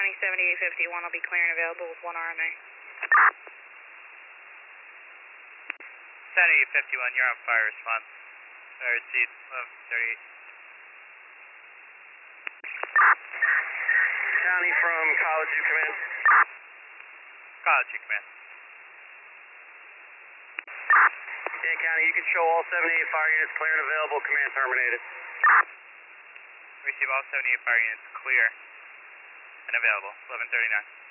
County 7851 will be clear and available with 1 RMA. 7851, you're on fire response. Fire seat 1138. County from College, you command. College, you command. Yeah, County, you can show all 78 fire units clear and available. Command terminated. Receive all 78 fire units clear and available. 1139.